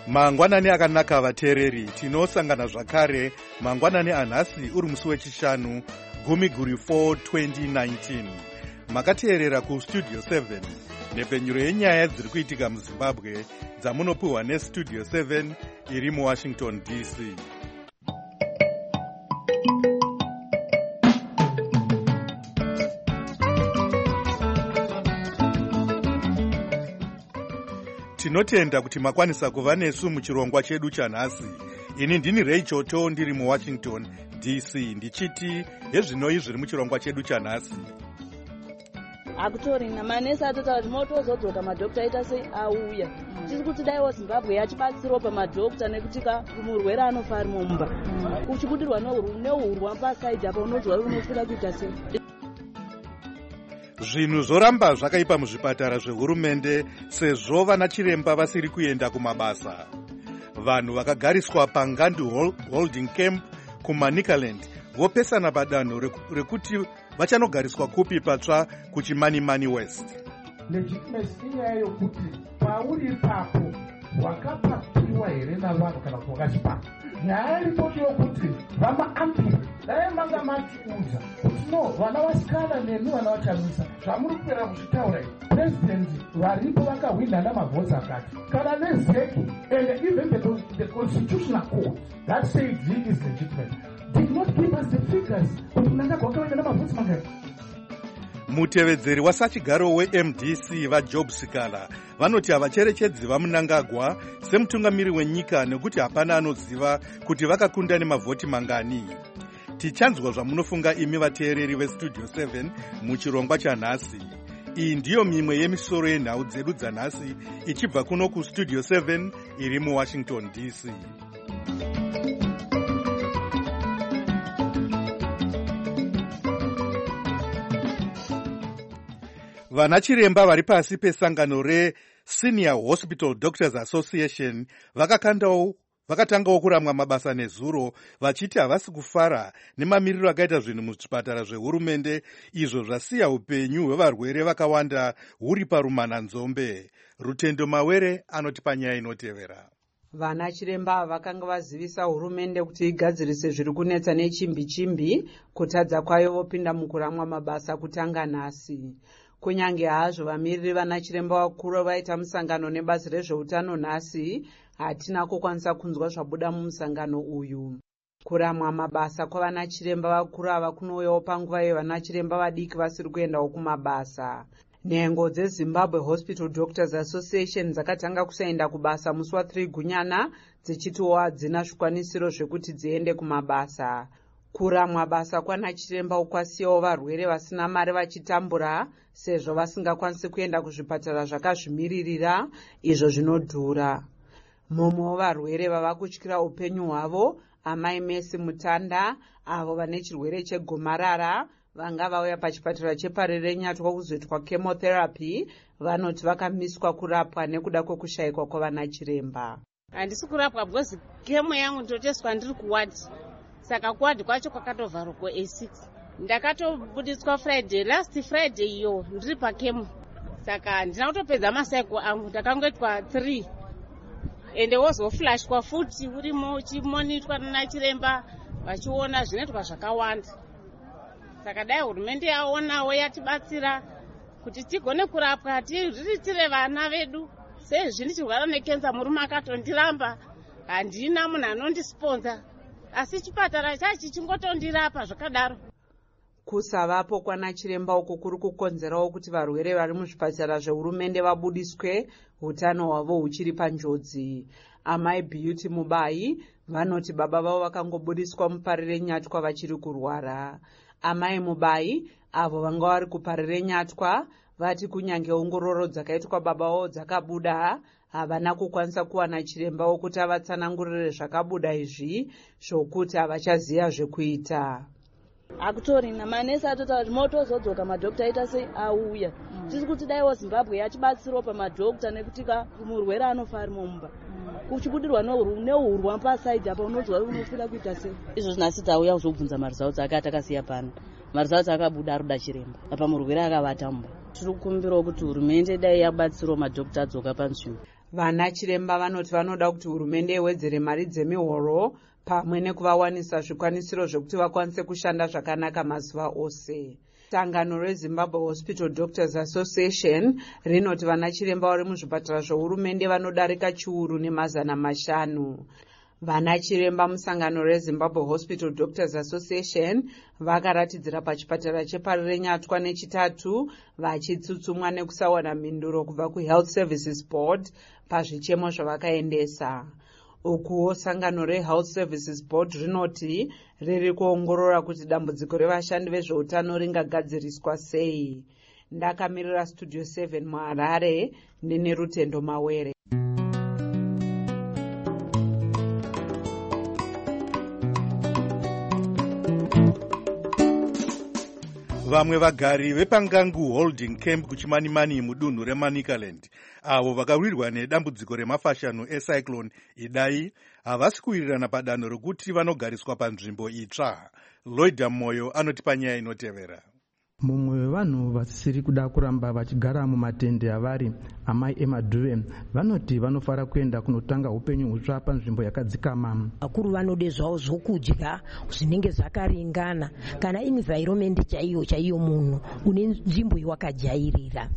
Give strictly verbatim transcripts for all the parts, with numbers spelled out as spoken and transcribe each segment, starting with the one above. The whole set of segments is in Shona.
Mangwanani akanaka vateereri, tinosangana zvakare mangwanani anhasi uri musi wechishanu gumi guri four twenty nineteen. Makateerera kustudio seven nepfenyuro yenyaya dziri kuitika muZimbabwe dzamunopiwa nestudio seven iri muWashington D C. Tinotenda kuti makwanisa kuva nesu muchirongwa chedu chanhasi. Ini ndini Rachel To ndiri muWashington D C ndichiti hezvinoi zviri muchirongwa chedu chanhasi. Akutori namanesi atota kuti motozodzoka madhokta aita sei auya. Tiri kuti daiwo Zimbabwe yachibatsiro pamadhokta nekuti ka murwere anofa ari mumba. Uchibudirwa neurwa pasaidi apa unozwa unofira kuita sei. Zvinhu zvoramba zvakaipa muzvipatara zvehurumende sezvo vana chiremba vasiri kuenda kumabasa. Vanhu vakagariswa paNgandu Holding Camp kuManicaland vopesana padanho rekuti vachanogariswa kupi patsva kuchiManimani West. Legitimacy inyaya yokuti pauri ipapo wakapapiwa here navanhu kana kuti wakachipana. Nyaya ripoti yokuti vamaambiri dai manga matiudza kuti no vana vasikana nemi vana vachamisa zvamuri kupera kuzvitaura izvi. President varipo vakahwina namavhotsi akati kana nezeki and even the, the constitutional court that says it is legitimate did not give us the figures kuti mnanga kwakaenda namavhotsi mangani. Mutevedzeri wasachigaro weM D C vaJob Sikala vanoti havacherechedzi vaMnangagwa semutungamiri wenyika nekuti hapana anoziva kuti vakakunda nemavhoti mangani. Tichanzwa zvamunofunga imi vateereri vestudio seven muchirongwa chanhasi. Iyi ndiyo mimwe yemisoro yenhau dzedu dzanhasi ichibva kuno kustudio seven iri muWashington D C. Vana chiremba vari pasi pesangano reSenior Hospital Doctors Association vakakandawo vakatangawo kuramwa mabasa nezuro vachiti havasi kufara nemamiriro akaita zvinhu muzvipatara zvehurumende izvo zvasiya upenyu hwevarwere vakawanda huri parumananzombe. Rutendo Mawere anoti panyaya inotevera. Vana chiremba vakanga vazivisa hurumende kuti igadzirise zviri kunetsa nechimbi chimbi kutadza kwayo vopinda mukuramwa mabasa kutanga nhasi. Kunyange hazvo vamiriri vana chiremba vakuru vaita musangano nebazi rezveutano nhasi, hatina kukwanisa kunzwa zvabuda mumusangano uyu. Kuramwa mabasa kwavana chiremba vakuru ava kunouyawo panguva yevana chiremba vadiki vasiri kuendawo kumabasa. Nhengo dzeZimbabwe Hospital Doctors Association dzakatanga kusaenda kubasa musi wa3 Gunyana dzichitiwo hadzina zvikwanisiro zvekuti dziende kumabasa. Kuramwa basa kwana chiremba ukwasiyawo varwere vasina mari vachitambura sezvo vasingakwanisi kuenda kuzvipatara zvakazvimiririra izvo zvinodhura. Mumwe varwere vava kutyira upenyu hwavo amai Messi Mutanda avo vane chirwere chegomarara vanga vauya pachipatara cheParere Nyatwa kuzoitwa chemotherapy vanoti vakamiswa kurapwa nekuda kwekushayikwa kwavana chiremba. Handisi kurapwa because kemo yangu ndoteswa ndiri kuwadi. Saka kuwadi kwacho kwakatovharwa kuA six. Ndakatobudiswa Friday, last Friday iyo ndiri pakemo. Saka ndina kutopedza masaiko angu ndakangoitwa three. Ende wozoflashwa futi urimo uchimonitwa nachiremba vachiona zvinoitwa zvakawanda. Saka dai hurumende yaonawo yatibatsira kuti tigone kurapwa tiriritire vana vedu. Sezvi ndichirwara nekenza murume akatondiramba handina munhu anondisponza. Asi chipatara chachi chingotondirapa zvakadaro. Kusavapo kwana chiremba uko kuri kukonzerawo kuti varwere vari muzvipatara zvehurumende vabudiswe hutano hwavo huchiri panjodzi. Amai Beauty Mubai vanoti baba vavo vakangobudiswa muParere Nyatwa vachiri kurwara. Amai Mubai avo vanga vari kuParere Nyatwa vati kunyange ongororo dzakaitwa baba vavo dzakabuda havana kukwanisa kuwana chiremba wokuti avatsanangurire zvakabuda izvi zvokuti havachaziva zvekuita. Akutori namanesi atota kuti motozodzoka madhokta aita sei auya. Tiri kuti daiwo Zimbabwe yachibatsiro pamadhokta nekuti ka murwere anofa ari mumba. Uchibudirwa neurwa pasaidi apa unozwa unofira kuita sei. Izvo zvinasi tauya kuzobvunza marizauti ake atakasiya pano. Marizauti akabuda aruda chiremba apa murwere akavata mumba. Tiri kukumbirawo kuti hurumende dai yabatsirawo madhokta adzoka panzvimbo. Vana chiremba vanoti vanoda kuti hurumende iwedzere mari dzemihoro pamwe nekuvawanisa zvikwanisiro zvokuti vakwanise kushanda zvakanaka mazuva ose. Sangano reZimbabwe Hospital Doctors Association rinoti vana chiremba vari muzvipatara zvohurumende vanodarika chiuru nemazana mashanu. Vana chiremba musangano reZimbabwe Hospital Doctors Association vakaratidzira pachipatara chepari renyatwa nechitatu vachitsutsumwa nekusawana mhinduro kubva kuHealth Services Board pazvichemo zvavakaendesa. Ukuwo sangano reHealth Services Board rinoti riri kuongorora kuti dambudziko revashandi vezveutano ringagadziriswa sei. Ndakamirira Studio seven muHarare ndine Rutendo Mawere. Vamwe vagari vepangangu holding camp kuchimanimani mudunhu reManicaland avo vakawirwa nedambudziko remafashanu ecyclone Idai havasi kuwirirana padanho rokuti vanogariswa panzvimbo itsva. Lloyd Moyo anoti panyaya inotevera. Mumwe wevanhu vasisiri kuda kuramba vachigara mumatende avari amai emadhuve vanoti vanofara kuenda kunotanga upenyu hutsva panzvimbo yakadzikama. Vakuru vanode zvavo zvokudya zvinenge zvakaringana kana environment chaiyo chaiyo munhu une nzvimbo yawakajairira.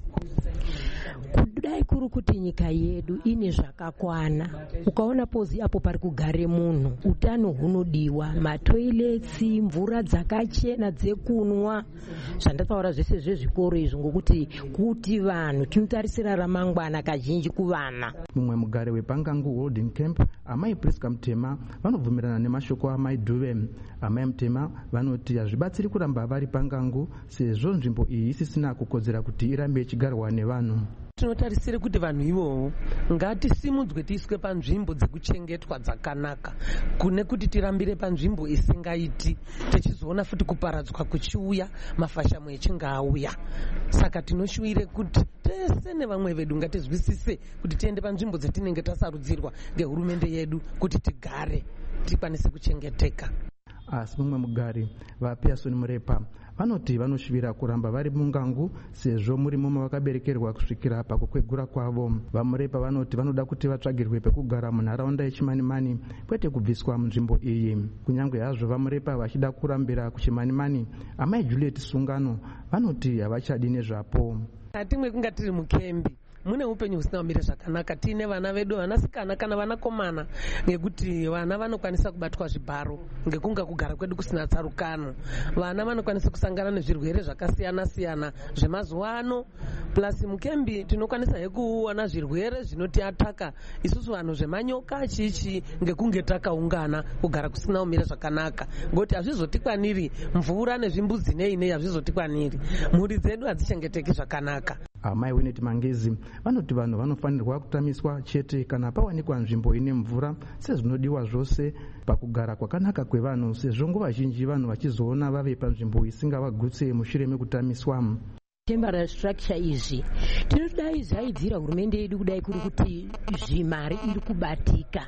Kudai kuri kuti nyika yedu ine zvakakwana, ukaona pozi apo pari kugare munhu, utano hunodiwa, matoiletsi, mvura dzakachena dzekunwa, zvandataura zvese zvezvikoro izvo, ngokuti kuti vanhu tinotarisira ramangwana kazhinji kuvana. Mumwe mugare wepangangu holding camp amai Priska Mutema vanobvumirana nemashoko amai Dhuve. Amai Mutema vanoti hazvibatsiri kuramba vari pangangu sezvo nzvimbo iyi isisina kukodzera kuti irambe ichigarwa nevanhu. Tinotarisira kuti vanhu ivovo ngatisimudzwe tiiswe panzvimbo dzekuchengetwa dzakanaka, kune kuti tirambire panzvimbo isingaiti tichizoona futi kuparadzwa kuchiuya mafashamu echinge auya. Saka tinoshuvire kuti tese nevamwe vedu ngatizwisise kuti tiende panzvimbo dzatinenge tasarudzirwa ngehurumende yedu kuti tigare tikwanise kuchengeteka. Asi mumwe mugari vaPearson Murepa vanoti vanoshuvira kuramba vari mungangu sezvo murimo mavakaberekerwa kusvikira pakukwegura kwavo. VaMurepa vanoti vanoda kuti vatsvagirwe pekugara munharaunda yechimanimani kwete kubviswa munzvimbo iyi. Kunyange hazvo VaMurepa vachida kurambira kuchimanimani, amai Juliet Sungano vanoti havachadi nezvapo. Hatimwe kunga tiri mukembi mune upenyu husina kumira zvakanaka, tiine vana vedu vanasikana kana vanakomana, ngekuti vana vanokwanisa kubatwa zvibharo ngekunga kugara kwedu kusina tsarukano. Vana vanokwanisa kusangana nezvirwere zvakasiyana siyana zvemazuva ano, plus mukembi tinokwanisa hekuona zvirwere zvinotiataka isusu vanhu zvemanyoka chichi ngekunge takaungana kugara kusina kumira zvakanaka, ngoti hazvizotikwaniri mvura nezvimbudzi nei nei hazvizotikwaniri, mhuri dzedu hadzichengeteki zvakanaka. Amai Winnet Mangezi vanoti vanhu vanofanirwa kutamiswa chete kana pawanikwa nzvimbo ine mvura sezvinodiwa zvose pakugara kwakanaka kwevanhu, sezvo nguva zhinji vanhu vachizoona vave panzvimbo isingavagutse mushure mekutamiswa. Temporary structure izvi tinodai zaidzira hurumende yedu kudai kuri kuti zvimari iri kubatika,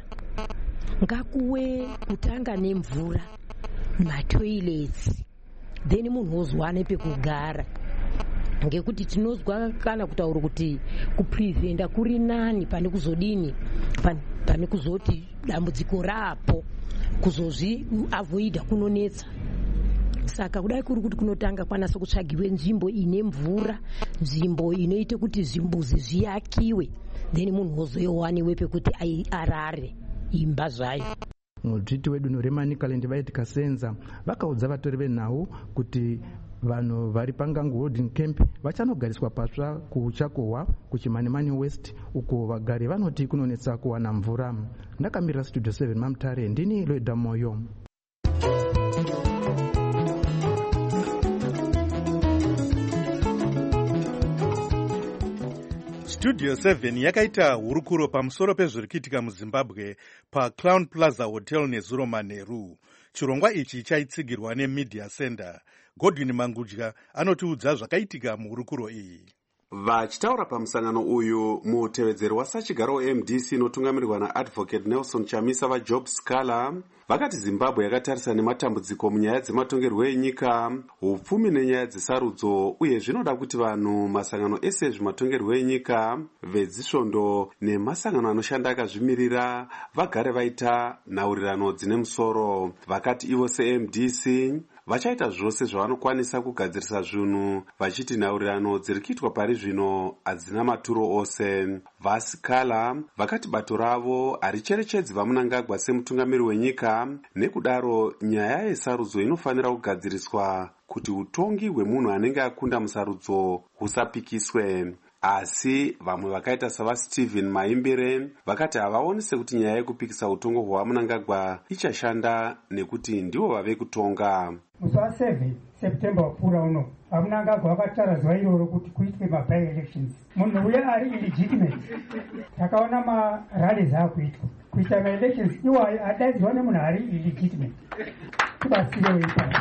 ngakuwe kutanga nemvura, matoilets, then munhu ozwane pekugara, ngekuti tinozwa kana kutaura kuti kupreventa kuri nani pane kuzodini, pane kuzoti dambudziko rapo kuzozvi avoida kunonetsa. Saka kudai kuri kuti kunotanga kwanasa kutsvagiwe nzvimbo ine mvura, nzvimbo inoite kuti zvimbuzi zviakiwe, then munhu ozoiwaniwe pekuti arare imba zvayo. Mudzviti wedunhu reManicaland vaiti Kasenza vakaudza vatori venhau kuti vanhu vari pangangu holding camp vachanogariswa patsva kuchakohwa kuchimanimani west, uko vagari vanoti kunonetsa kuwana mvura. Ndakamirira Studio seven maMutare, ndini Lloyd Moyo. Studio seven yakaita hurukuro pamusoro pezviri kuitika muZimbabwe paCrown Plaza Hotel nezuro manheru. Chirongwa ichi chaitsigirwa neMedia Center. Godwin Mangudya anotiudza zvakaitika muhurukuro iyi. Vachitaura pamusangano uyu, mutevedzeri wasachigaro M D C inotungamirirwa naadvocate Nelson Chamisa vaJob Scala vakati Zimbabwe yakatarisa nematambudziko munyaya dzematongerwo enyika, upfumi nenyaya dzesarudzo, uye zvinoda kuti vanhu, masangano ese ezvematongerwo enyika, vedzisvondo nemasangano anoshanda akazvimirira vagare vaita nhaurirano dzine musoro. Vakati ivo se-M D C vachaita zvose zvavanokwanisa kugadzirisa zvinhu, vachiti nhaurirano dziri kuitwa pari zvino hadzina maturo ose. Vasikala vakati bato ravo haricherechedzi vaMnangagwa semutungamiri wenyika, nekudaro nyaya yesarudzo inofanira kugadziriswa kuti utongi hwemunhu anenge akunda musarudzo husapikiswe. Asi vamwe vakaita savaStephen Maimbire vakati havaoni sekuti nyaya yekupikisa utongo hwaMnangagwa ichashanda nekuti ndivo vave kutonga. Musi wa seven September wapfuura uno, vaMnangagwa vakataura zuva iroro kuti kuitwe maby elections. Munhu uya ari illegitimate. Takaona marallies akuitwa. Kuita ma-elections iwayo adaidzwa nemunhu ari illegitimate. Tibasirewo ipapo.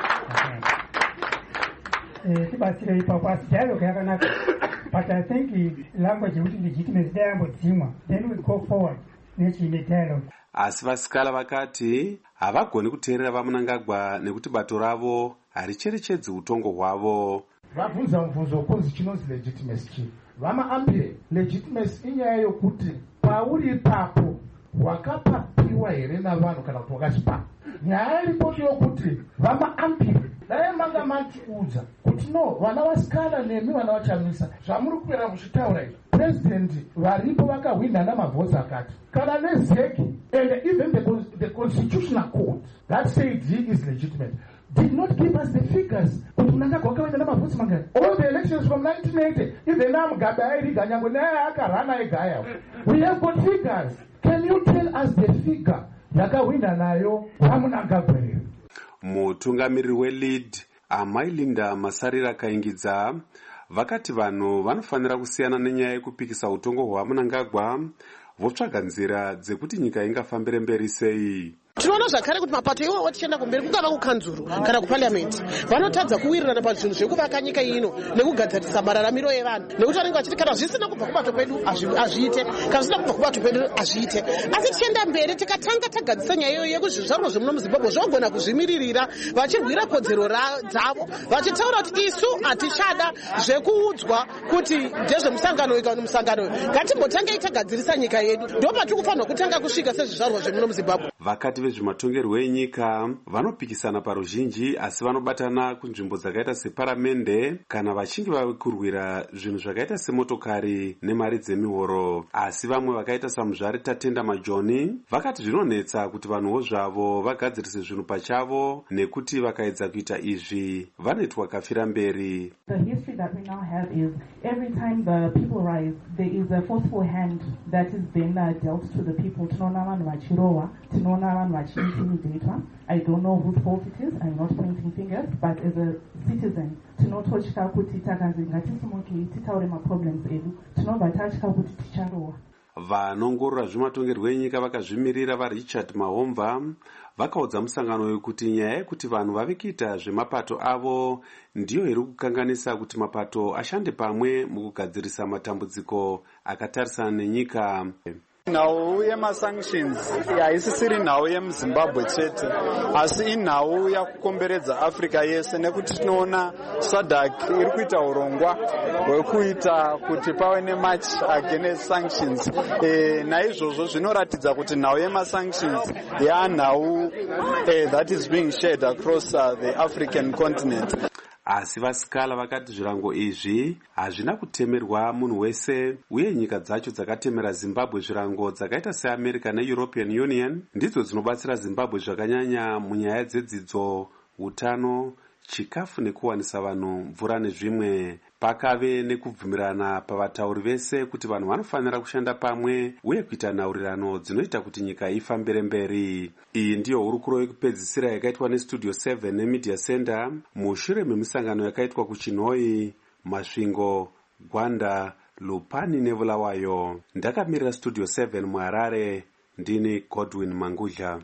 Eh, tibasirewo ipapo. Asi dialogue yakanaka. But I think the language which is legitimate there, then we go forward next in the dialogue. Asi vasikala vakati havagoni kuteerera vaMnangagwa nekuti bato ravo haricherechedzi utongo hwavo. Vabvunza mubvunzo kunzi chinonzi legitimacy. VamaAmbire legitimacy inyaya yokuti pauri ipapo wakapapiwa here navanhu kana kuti wakazvipa. Nyaya iripoti yokuti VamaAmbire dai manga matiudza kuti no, vana vasikala nemi vana vaChamisa zvamuri kupera muchitaura izvi, president varipo vakahwinana mavhotsi akati kana nezeki, and even the, the constitutional court that said he is legitimate did not give us the figures kuti Mnangagwa wakawinana mavhotsi mangani. All the elections from nineteen eighty, even now Mugabe airiga nyangwe naye akarana egaya. We have got figures. Can you tell us the figure yakawinda nayo vaMnangagwa? Mutungamiriri weLead Amai Linda Masarira akaingidza vakati vanhu vanofanira kusiyana nenyaya yekupikisa utongo hwaMnangagwa, votsvaga nzira dzekuti nyika ingafambire mberi sei. Tinoona zvakare kuti mapato iwawo tichienda kumberi kungava kukanzuru kana kuparliament vanotadza kuwirirana pazvinhu zvekuvaka nyika ino nekugadzirisa mararamiro evanhu, nekuti vanenge vachiti kana zvisina kubva kubato pedu azviite, kana zvisina kubva kubato pedu azviite. Asi tichienda mberi tikatanga tagadzisa nyaya iyoyo yekuti zvizvarwa zvemuno muZimbabwe zvogona kuzvimiririra vachirwira kodzero dzavo, vachitaura kuti isu hatichada zvekuudzwa kuti ndezvemusangano ika musangano, ngatimbotangei tagadzirisa nyika yedu, ndo patiri kufanirwa kutanga kusvika sezvizvarwa zvemuno muZimbabwe. Vakati vezvematongerwo enyika vanopikisana paruzhinji, asi vanobatana kunzvimbo dzakaita separamende kana vachinge vakurwira zvinhu zvakaita semotokari nemari dzemihoro. Asi vamwe vakaita samuzvari Tatenda Majoni vakati zvinonetsa kuti vanhuwo zvavo vagadzirise zvinhu pachavo, nekuti vakaedza kuita izvi vanoitwa kafira mberi. The history that we now have is every time the people rise, there is a forceful hand that is being uh, dealt to the people. Tinoona vanhu vachirowa, tinoona vanhu vachiintimidatwa. I don't know whose fault it is. I'm not pointing fingers, but as a citizen, tinotosvika kuti takanzi ngatisumukei titaure maproblems edu, tinobva tasvika kuti ticharowa. Vanongorora zvematongerwo enyika vakazvimirira vaRichard Mahomva vakaudza musangano wekuti nyaya yekuti vanhu vave kuita zvemapato avo ndiyo iri kukanganisa kuti mapato ashande pamwe mukugadzirisa matambudziko akatarisana nenyika. Nhau yemasanctions haisisiri nhau yemuZimbabwe chete, asi inhau yakukomberedza Africa yese, nekuti tinoona SADC iri kuita urongwa hwekuita kuti pave nemarch against sanctions. E, naizvozvo zvinoratidza kuti nhau yemasanctions yanhau e, that is being shared across uh, the African continent. Asi vasikala vakati zvirango izvi hazvina kutemerwa munhu wese, uye nyika dzacho dzakatemera Zimbabwe zvirango dzakaita seAmerica neEuropean Union ndidzo dzinobatsira Zimbabwe zvakanyanya munyaya dzedzidzo, utano, chikafu nekuwanisa vanhu mvura nezvimwe. Pakave nekubvumirana pavatauri vese kuti vanhu vanofanira kushanda pamwe uye kuita nhaurirano dzinoita kuti nyika ifambire mberi. Iyi ndiyo hurukuro yekupedzisira yakaitwa neStudio seven neMedia Center mushure memisangano yakaitwa kuChinhoyi, Masvingo, Gwanda, Lupani neVulawayo. Ndakamirira Studio seven muHarare, ndini Godwin Mangudla.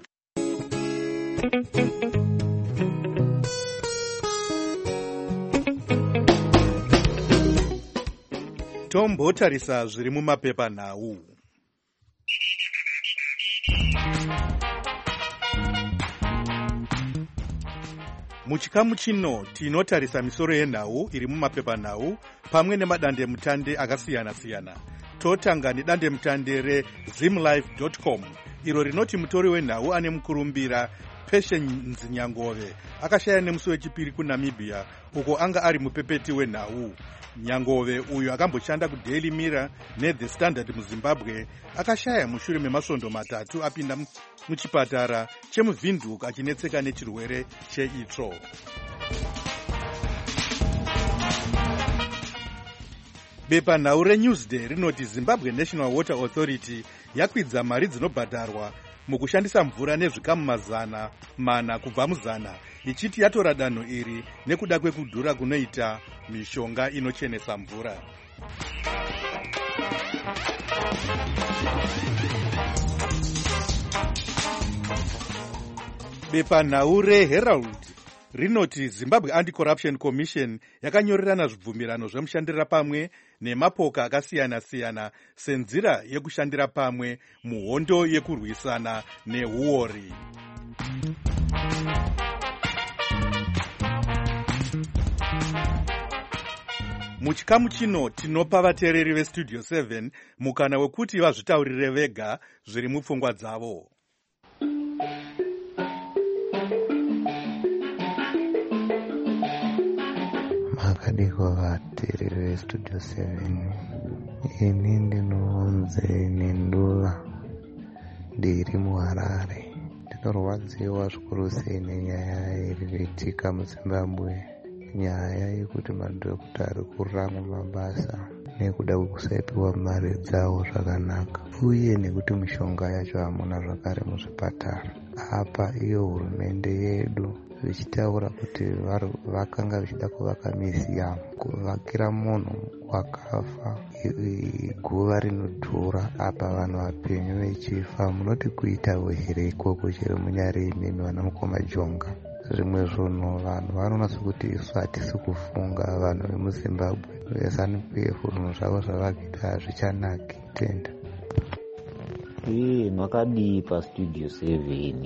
tombotarisa zviri mumapepa nhau. Muchikamu chino tinotarisa misoro yenhau iri mumapepa nhau pamwe nemadande mutande akasiyana siyana. Totanga nedande mutande rezimlife dot com iro rinoti mutori wenhau ane mukurumbira Patience Nyangove akashaya nemusi wechipiri kuNamibia uko anga ari mupepeti wenhau. Nyangove uyu akamboshanda kuDaily Mirror neThe Standard muZimbabwe akashaya mushure memasvondo matatu apinda muchipatara chemuVindhoek achinetseka nechirwere cheitsvo. Bepa nhau reNewsday rinoti Zimbabwe National Water Authority yakwidza mari dzinobhadharwa mukushandisa mvura nezvikamu mazana mana kubva muzana, ichiti yatora danho iri nekuda kwekudhura kunoita mishonga inochenesa mvura. Bepa nhau reHerald rinoti Zimbabwe Anti-Corruption Commission yakanyorerana zvibvumirano zvemushandira pamwe nemapoka akasiyana siyana senzira yekushandira pamwe muhondo yekurwisana nehuori. Muchikamu chino tinopa vateereri veStudio seven mukana wekuti vazvitaurire vega zviri mupfungwa dzavo. Makadiko vateereri veStudio seven, ini ndinonzi Nenduva ndiri muHarare. Ndinorwadziwa zvikuru sei nenyaya iri kuitika muZimbabwe, nyaya yekuti madhokota ari kurangwa mabasa nekuda kwekusaipiwa mari dzawo zvakanaka, uye nekuti mishonga yacho hamuna zvakare muzvipatara. Apa iyo hurumende yedu vichitaura kuti vakanga vichida kuvaka museum, kuvakira munhu wakafa guva rinodhura. Apa vanhu vapenyu vechifa, munoti kuitawo here ikoko chero munyari imimi vana mukoma Jonga. Zvimwe zvinhu vanhu vanonatsa kuti isu hatisi kufunga, vanhu vemuZimbabwe veZANU-P F zvinhu zvavo zvavakuita hazvichanaki. Tenda Ee, makadii paStudio seven.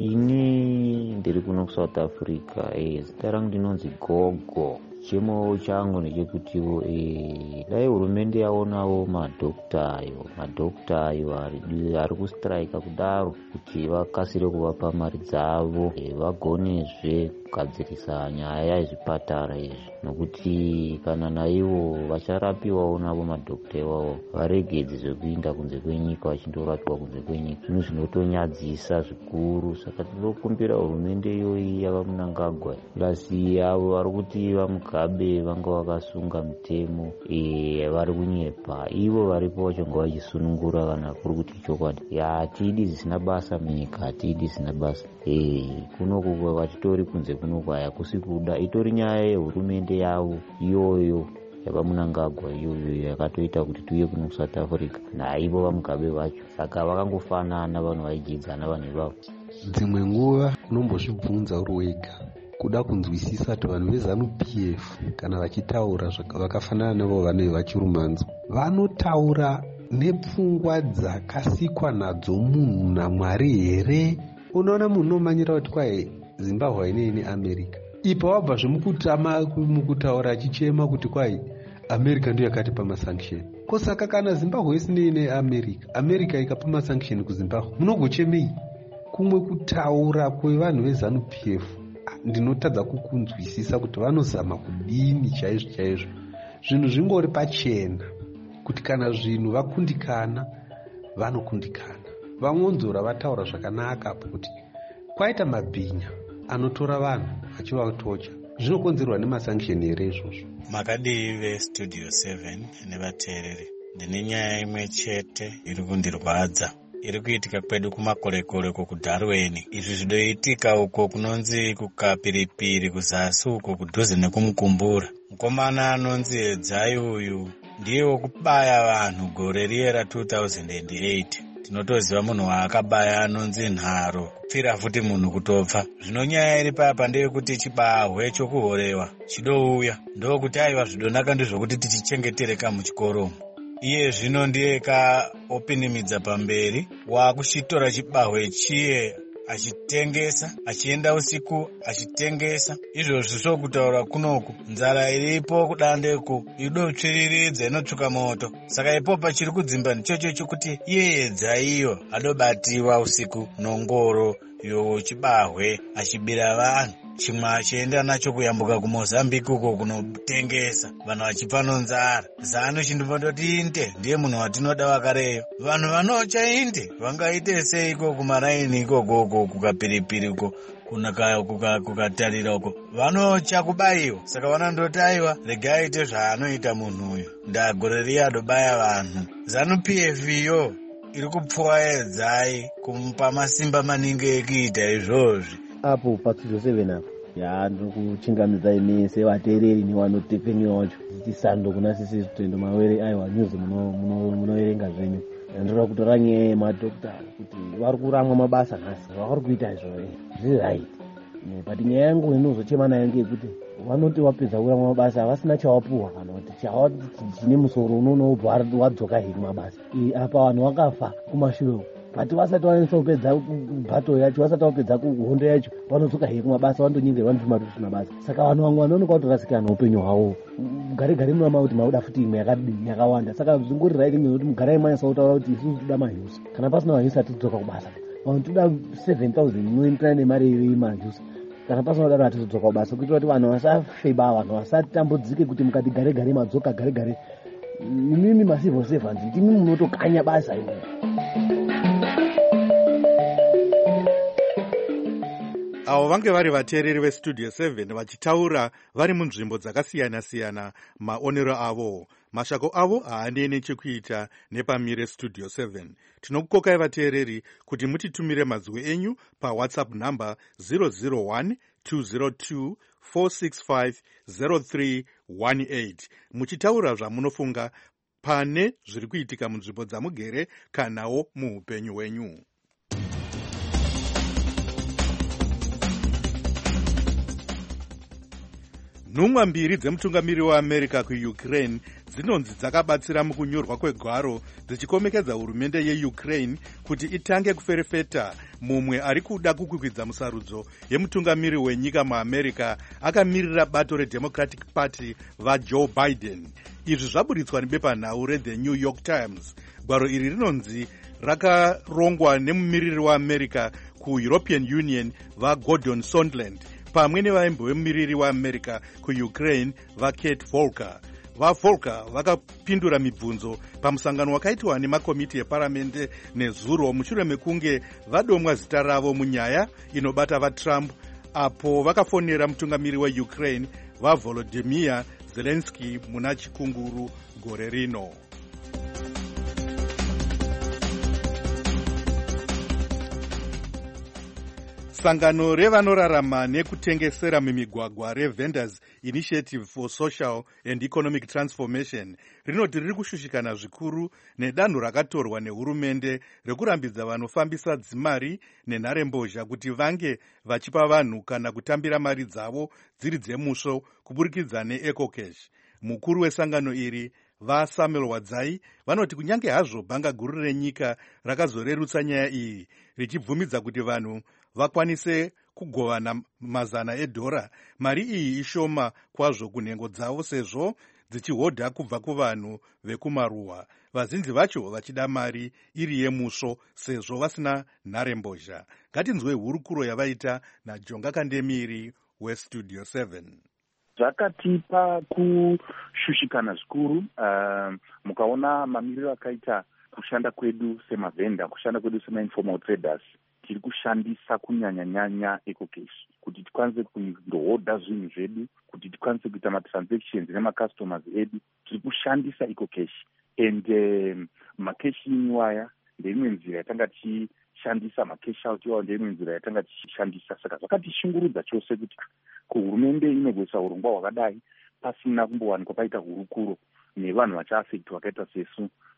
Ini ndiri kuno kuSouth Africa. Eh, zita rangu ndinonzi Gogo. Chemo changu ndechekutiwo eh dai hurumende yaonawo madhokota ayo madhokota ayo ari kustrike kudaro kuti vakasire kuvapa mari dzavo, vagonezve kugadzirisa nyaya yezvipatara izvi, nokuti kana naivo vacharapiwawo navo madhokota iwawo varegedze zvekuinda kunze kwenyika vachindorapiwa kunze kwenyika. Zvinhu zvinotonyadzisa zvikuru. Saka tinokumbira hurumende iyoyi yavaMunangagwa plasi avo vari kuti vaMugabe vanga vakasunga mitemo e vari kunyepa, ivo varipo vachonga vachisunungura kana kuri kuti chokwadi. Hatidi zvisina basa munyika, hatidi zvisina basa. E kunoku vachitori kunze kunoku hakusi kuda, itori nyaya yehurumende yavo iyoyo yavaMunangagwa iyoyo yakatoita kuti tuye kuno kuSouth Africa naivo vaMugabe vacho. Saka vakangofanana vanhu vaijidzana vanhu ivavo. Dzimwe nguva unombozvibvunza uri wega kuda kunzwisisa kuti vanhu veZANU-P F kana vachitaura vakafanana navo vanhu vachirumanzo vanotaura nepfungwa dzakasikwa nadzo munhu naMwari here? Unoona munhu unomanyira kuti kwai Zimbabwe hainei neAmerica, ipo wabva zvemukutama mukutaura achichema kuti kwai America ndiyo yakatipa masanction. Kosaka kana Zimbabwe isinei neAmerica, America ikapa masanction kuZimbabwe, munogochemei? Kumwe kutaura kwevanhu veZANU-P F ndinotadza kukunzwisisa kuti vanozama kudini chaizvo chaizvo. Zvinhu zvingori pachena kuti kana zvinhu vakundikana vanokundikana, vangonzora vataura zvakanaka apo kuti kwaita mabhinya anotora vanhu achivatocha, zvinokonzerwa nemasanction here izvozvo. Makadii veStudio seven nevateereri, ndine nyaya imwe chete iri kundirwadza iri kuitika kwedu kumakorekore kuDarweni. Izvi zvidoitika uko kunonzi kukapiripiri kuzasi uko kudhuze nekumukumbura. Mukomana anonzi Edzai uyu ndiye wokubaya vanhu gore riye ra two thousand eight. tinotoziva munhu waakabaya anonzi nharo kupfira futi munhu kutopfa. Zvino nyaya iri papa ndeyekuti chibahwe chokuhorewa chidouya ndokuti aiwa zvidonaka ndizvokuti tichichengetereka muchikoro. Iye zvino ndiye kaopinimidza pamberi waakuchitora chibahwe chiye achitengesa, achienda usiku achitengesa. Izvozvi zvokutaura kunoku nzara iripo kudandeku idotsviriridza inotsvuka moto. Saka ipopa chiri kudzimba ndichocho chokuti iyedza iyo adobatiwa usiku nongoro yochibahwe achibira vanhu, chimwe achienda nacho kuyambuka kuMozambique uko kunotengesa, vanhu vachipfa nonzara. Zano chindipondoti inte ndiye munhu watinoda wakareyo. Vanhu vanocha inte vangaite seiko kumaraini ikoko kukapiripiri uko kukatarira uko vanocha kubayiwa. Saka vanondoti aiwa regai aite zvaanoita munhu uyu, ndagore riya adobaya vanhu. Zanu P F iyo iri kupfuwaedzai kumupa masimba maningi ekuita izvozvi. Apo pastudio seven apo yaandikuchingamidza imi sevateereri nevanotepeniwa wacho tisando kuna sisi tendo mawere aiwa news munoverenga zvenyu. Ndinoda kutora nyaya yemadhokta kuti vari kuramwa mabasa nhasi, vari kuita izvo zviri right. But nyaya yangu inozochema nayo ngeyekuti vanoti wapedza kuramwa mabasa havasina chawapuwa kana kuti chine musoro unonobva wadzoka hiri mabasa. Apa vanhu vakafa kumashure but vasati vanisa kupedza bhato yacho, vasati vapedza kuhondo yacho, vanodzoka hiri kumabasa vandonyengerwa ndizvimari kusina basa. Saka vanhu vamwe vanonoka kutorasikana neupenyu hwavo. Gare gare munama kuti mauda futi imwe yakadini yakawanda. Saka zvingori right ngekuti mugarai manyasa kutaura kuti isusu toda mahiusa. Kana pasina mahiusa hatizodzoka kubasa. Vanhu toda seven thousand inoenderana nemari yemanjusa. Kana pasina kudaro hatizodzoka kubasa kuitira kuti vanhu vasafeba, vanhu vasatambudzike kuti mukati gare gare madzoka gare gare. Imimi masivo servants ndimi munotokanya basa imi. Avo vange vari vateereri vestudio seven vachitaura vari munzvimbo dzakasiyana-siyana maonero avo. Mashako avo haane nechekuita nepamire studio seven. Tinokukokai vateereri kuti mutitumire mazwi enyu pawhatsapp number zero zero one two zero two four six five zero three one eight muchitaura zvamunofunga pane zviri kuitika munzvimbo dzamugere kanawo muupenyu hwenyu. Nhumwa mbiri dzemutungamiri weAmerica kuUkraine dzinonzi dzakabatsira mukunyorwa kwegwaro dzichikomekedza hurumende yeUkraine kuti itange kuferefeta mumwe ari kuda kukwikwidza musarudzo yemutungamiri wenyika muAmerica akamirira bato reDemocratic Party vaJoe Biden. Izvi zvaburitswa nebepanhau reThe New York Times. Gwaro iri rinonzi rakarongwa nemumiriri weAmerica kuEuropean Union vaGordon Sondland pamwe nevaimbo vemumiriri weAmerica kuUkraine vaKate Volker. VaVolker vakapindura mibvunzo pamusangano wakaitwa nemakomiti eparamende nezuro mushure mekunge vadomwa zita ravo munyaya inobata vaTrump, apo vakafonera mutungamiri weUkraine vaVolodymyr Zelensky muna chikunguru gore rino. Sangano revanorarama nekutengesera mimigwagwa reVendors Initiative for Social and Economic Transformation rinoti riri kushushikana zvikuru nedanho rakatorwa nehurumende rekurambidza vanofambisa dzimari nenharembozha kuti vange vachipa vanhu kana kutambira mari dzavo dziri dzemusvo kuburikidza neEcocash. Mukuru wesangano iri vaSamuel Wadzai vanoti kunyange hazvo bhanga guru renyika rakazorerutsa nyaya iyi richibvumidza kuti vanhu vakwanise kugovana mazana edhora, mari iyi ishoma kwazvo kunhengo dzavo sezvo dzichihodha kubva kuvanhu vekumaruwa, vazhinji vacho vachida mari iri yemusvo sezvo vasina nharembozha. Ngatinzwe hurukuro yavaita naJonga Kandemiri weStudio seven. Zvakatipa kushushikana zvikuru uh, mukaona mamiriro akaita kushanda kwedu semavenda, kushanda kwedu sema-informal traders. Tiri kushandisa kunyanya-nyanya Ecocash kuti tikwanise kundohodha zvinhu zvedu, kuti tikwanise kuita matransactions nemacustomers edu. Tiri kushandisa Ecocash and um, macash in waya ndeimwe nzira yatanga tichishandisa, macash out iwayo ndeimwe nzira yatanga tichishandisa. Saka zvakatishungurudza chose kuti kuhurumende inogoisa urongwa hwakadai pasina kumbowanikwa paita hurukuro nevanhu vachaafekti vakaita sesu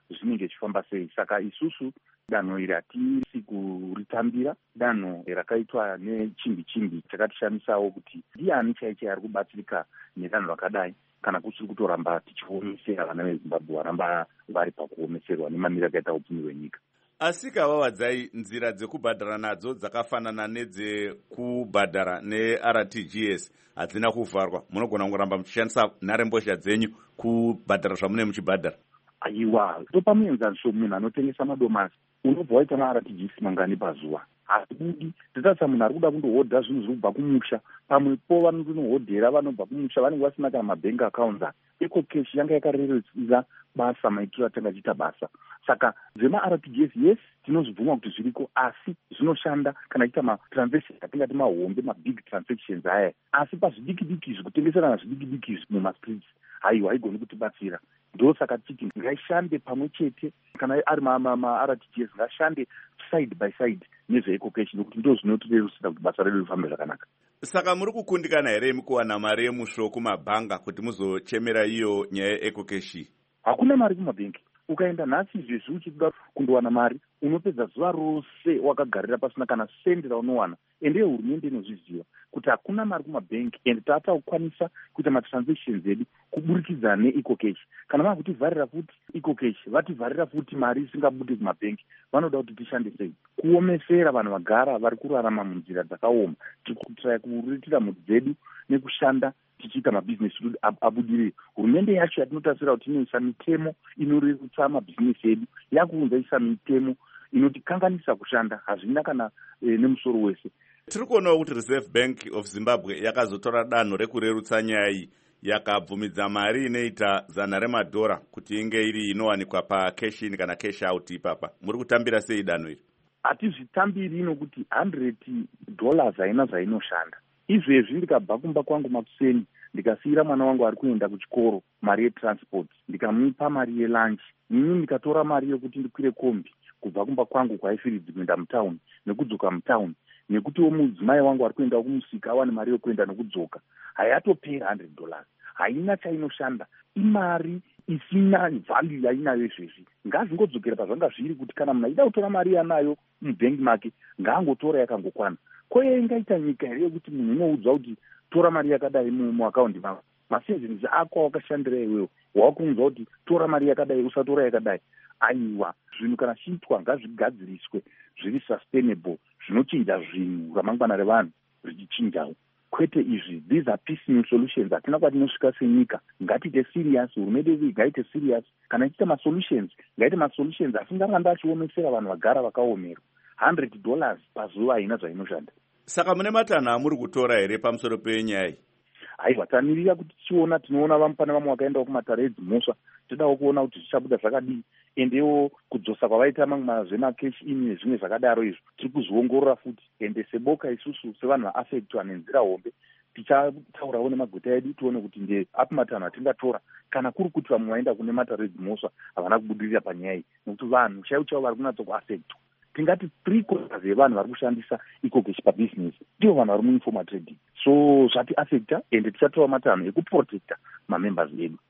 zvinenge zvichifamba sei. Saka isusu danho iri hatisi kuritambira, danho rakaitwa nechimbi chimbi chakatishandisawo kuti ndiani chaicho ari kubatsirika nedanho rakadai, kana kusiri kutoramba tichiomesera vana vezimbabwe varamba vari pakuomeserwa nemanira akaita upfumi hwenyika. Asika vawadzai nzira dzekubhadhara nadzo dzakafanana nedzekubhadhara ne-R T G S hadzina kuvharwa, munogona kungoramba muchishandisa nharembozha dzenyu kubhadhara zvamune muchibhadhara. Aiwa, topamuenzaniso munhu anotengesa madomasi unobva waita ma-R T G S mangani pazuva, hatibudi. Totarisa munhu ari kuda kundohodha zvinhu zviri kubva kumusha, pamwepo vanohodhera vanobva kumusha vanenge vasina kana mabank accounts. Eco cash yanga yakarerusira basa maitiro atanga achiita basa. Saka zvema-R T G S yes tinozvibvuma kuti zviriko, asi zvinoshanda kana achiita matransaction atingati mahombe, mabig transactions aya. Asi pazvidiki-diki izvi, kutengeserana zvidiki-diki izvi mumastreets, haiwa haigoni kutibatsira. Ndo saka tichiti ngaishande pamwe chete, kana ari ma-R T G S ngashande side by side nezveeco cash, nokuti ndo zvinotirerusira kuti basa redu rifambe zvakanaka. Saka muri kukundikana here mukuwana mari yemusho kumabhanga kuti muzochemera iyo nyaya yeeco cash? Hakuna mari kumabhengi. Ukaenda nhasi izvezvi uchida kundowana mari, unopedza zuva rose wakagarira pasina kana sendi raunowana. Ende hurumende inozviziva kuti hakuna mari kumabhengi, ende tata kukwanisa kuita matransactions edu kuburikidza neeco cash. Kana vava kutivharira futi eco cash, vativharira futi mari isingabudi kumabhengi, vanoda kuti tishande sei? Kuomesera vanhu vagara vari kurarama munzira dzakaoma. Tiri kuitira kuritira mhuri dzedu nekushanda tichiita mabhizinesi edu abudirire. Hurumende yacho yatinotarisira kuti inoisa mitemo inorerutsa mabhizinesi edu yakuunza isa mitemo inotikanganisa kushanda, hazvina kana e, nemusoro wese. Tiri kuonawo kuti Reserve Bank of Zimbabwe yakazotora danho rekurerutsa nyaya iyi, yakabvumidza mari inoita zana remadhora kuti inge iri inowanikwa pacash in kana cash out ipapa. Muri kutambira sei danho iri? Hatizvitambiri nokuti hundred dollars haina zvainoshanda. Izvezvi ndikabva kumba kwangu makuseni ndikasiyira mwana wangu ari kuenda kuchikoro mari yetransport, ndikamupa mari yelunch, nini ndikatora mari yekuti ndikwire kombi kubva kumba kwangu kwaifiridi kuenda mutauni nekudzoka mutauni, nekutiwo mudzimai wangu ari kuenda kumusika awane mari yokuenda nekudzoka, hayatopera hundred dollars. Haina chainoshanda, imari isina value yainayo izvezvi. Ngazingodzokera pazvanga zviri kuti kana munhu aida kutora mari yanayo mubhengi make ngaangotora yakangokwana. Koye ingaita nyika here yekuti munhu unoudzwa kuti tora mari yakadai muakaundi mako, masevings ako wakashandira iwewe, wakunzwa kuti tora mari yakadai usatora yakadai. Aiwa, zvinhu kana chiitwa ngazvigadziriswe zviri sustainable, zvinochinja zvinhu ramangwana revanhu richichinjawo. Kwete izvi, these are piecemeal solutions. Hatina kwatinosvika senyika, ngatiite serious, hurumende yedu ngaite serious, kana ichiita masolutions ngaite masolutions asinganganda achiomesera vanhu vagara vakaomera. hundred dollars pazuva haina zvainoshanda. Saka mune matanho amuri kutora here pamusoro penyaya iyi? Aiwa, tamirira kuti tichiona, tinoona vamwe pane vamwe vakaendawo kumatare edzimhosva, todawo kuona kuti zvichabuda zvakadii, endewo kudzosa kwavaita mamwe mazvemacash in nezvimwe zvakadaro izvo tiri kuzviongorora futi. Ende seboka isusu sevanhu vaaffectwa nenzira hombe tichataurawo nemaguta edu tione kuti ndeapi matanho atingatora, kana kuri kuti vamwe vaenda kune matare edzimhosva havana kubudirira panyaya iyi, nokuti vanhu chaivo chavo vari kunatsokuvaaffectwa. Tingati three quarters yevanhu vari kushandisa eco cash pabusiness ndivo vanhu vari muinformal trading. So zvati affecta ende tichatora matanho ekuprotecta mamembers edu.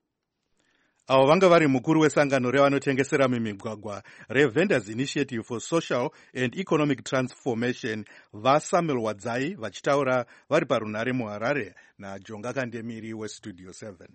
Avo vanga vari mukuru wesangano revanotengesera mumigwagwa reVendors Initiative for Social and Economic Transformation vaSamuel Wadzai vachitaura vari parunhare muHarare naJonga Kandemiri weStudio seven.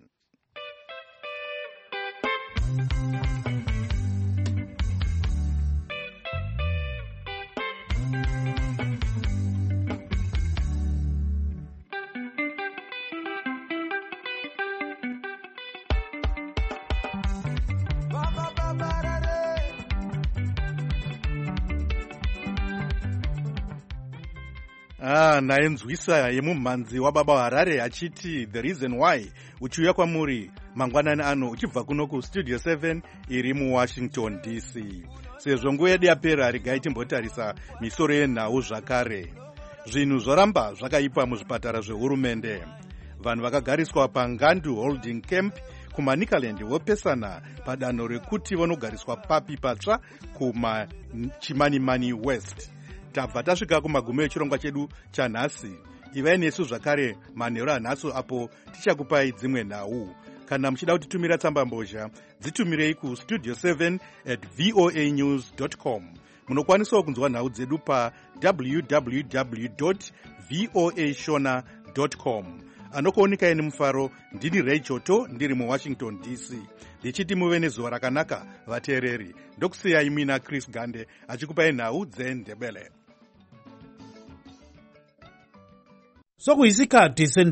Ah, naenzwisa yemumhanzi wababa Harare achiti the reason why uchiuya kwamuri mangwanani ano uchibva kuno kuStudio seven iri muWashington D C. Sezvo nguva yedu yapera, regai timbotarisa misoro yenhau zvakare. Zvinhu zvoramba zvakaipa muzvipatara zvehurumende. Vanhu vakagariswa paNgandu Holding Camp kuManicaland vopesana padanho rekuti vanogariswa papi patsva kumaChimanimani West. Tabva tasvika kumagumo echirongwa chedu chanhasi. Ivai nesu zvakare manheru anhasi apo tichakupai dzimwe nhau. kana muchida kutitumira tsamba mbozha dzitumirei kustudio seven at voa news dot com. Munokwanisawo kunzwa nhau dzedu pa w w w dot voa shona dot com. Anokuonekani mufaro ndini Ray Choto ndiri muWashington D C. Ndichiti muve nezuva rakanaka vateereri. Ndokusiyai mina Chris Gande achikupai nhau dzeNdebele. Sokuyisikhathi